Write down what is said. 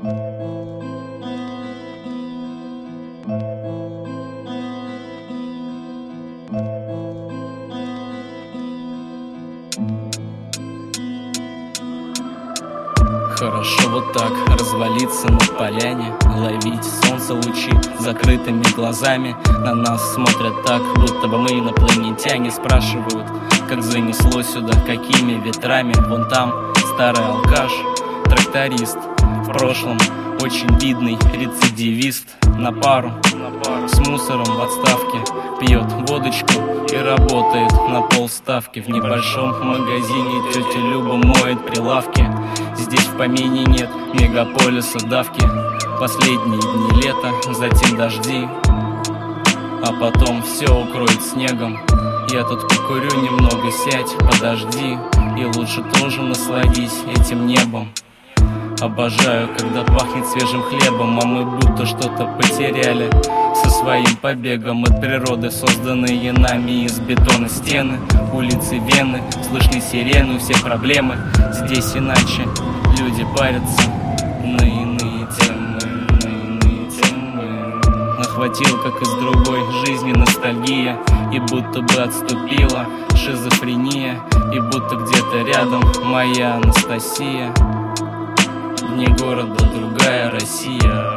Хорошо вот так развалиться на поляне, ловить солнце лучи закрытыми глазами. На нас смотрят так, будто бы мы инопланетяне. Спрашивают, как занесло сюда, какими ветрами. Вон там старый алкаш, тракторист, в прошлом очень видный рецидивист. На пару с мусором в отставке пьет водочку и работает на полставки. В небольшом магазине тетя Люба моет прилавки. Здесь в помине нет мегаполиса давки. Последние дни лета, затем дожди, а потом все укроет снегом. Я тут покурю немного, сядь, подожди, и лучше тоже насладись этим небом. Обожаю, когда пахнет свежим хлебом, а мы будто что-то потеряли со своим побегом от природы, созданные нами из бетона стены, улицы Вены, слышны сирены, все проблемы здесь иначе. Люди парятся на иные темы, Нахватил, как из другой жизни, ностальгия, и будто бы отступила шизофрения, и будто где-то рядом моя Анастасия. Вне города другая Россия.